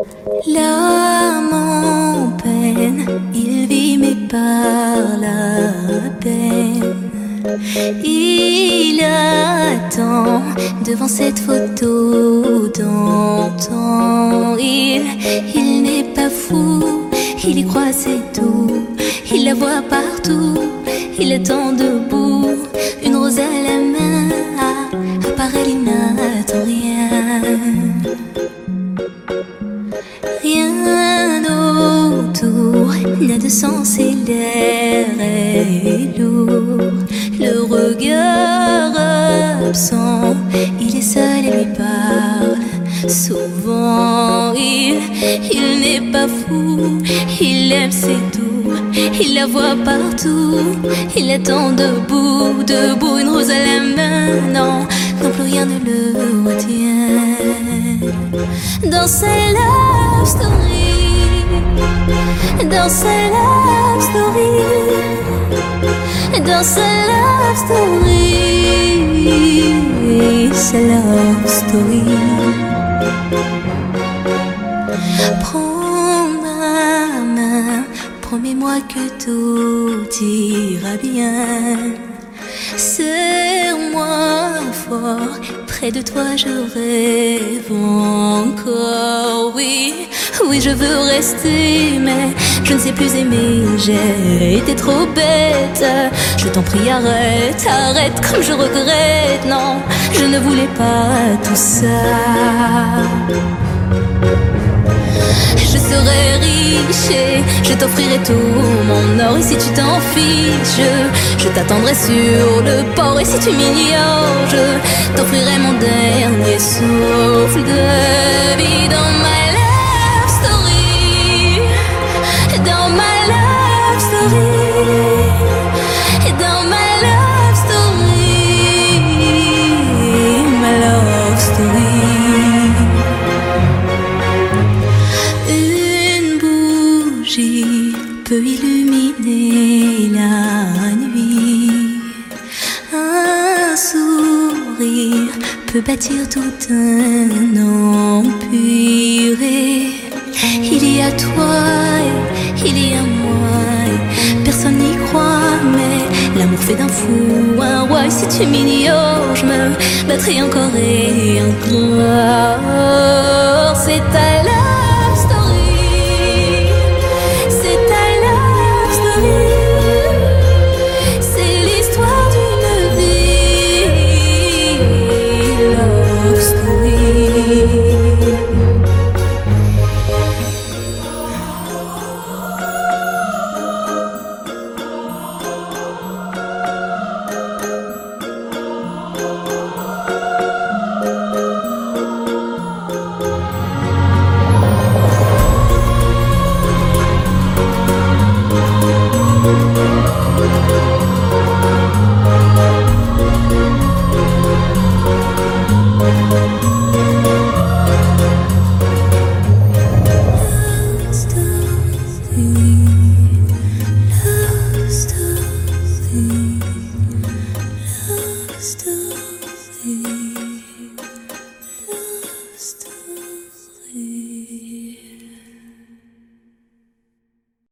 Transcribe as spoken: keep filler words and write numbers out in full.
L'âme en peine, il vit mais par la peine. Il attend devant cette photo d'antan. Il, il n'est pas fou, il y croit c'est tout. Il la voit partout, il attend debout. Une rose à la main, à, à part elle il n'attend rien. Rien autour n'a de sens et l'air est lourd. Le regard absent, il est seul et lui parle. Souvent il, il n'est pas fou, il aime c'est tout. Il la voit partout, il attend debout, debout, une rose à la main. Non, non plus rien ne le retient. Dans sa love story, dans sa love story, dans sa love story, sa love story. Prends ma main, promets-moi que tout ira bien. Serre-moi fort, près de toi je rêve encore. Oui, oui je veux rester, mais je ne sais plus aimer. J'ai été trop bête, je t'en prie arrête, arrête comme je regrette. Non, je ne voulais pas tout ça. Je serai riche et je t'offrirai tout mon or. Et si tu t'en fiches, je t'attendrai sur le port. Et si tu m'ignores, je t'offrirai mon dernier souffle de vie. Dans ma love story, dans ma love story, dans ma love story, ma love story. Peut illuminer la nuit. Un sourire peut bâtir tout un empire. Il y a toi et il y a moi. Et personne n'y croit, mais l'amour fait d'un fou un roi. Et si tu m'ignores, je me battrai encore et encore. C'est ta love story. C'est l'histoire d'une vie, love story. Love story.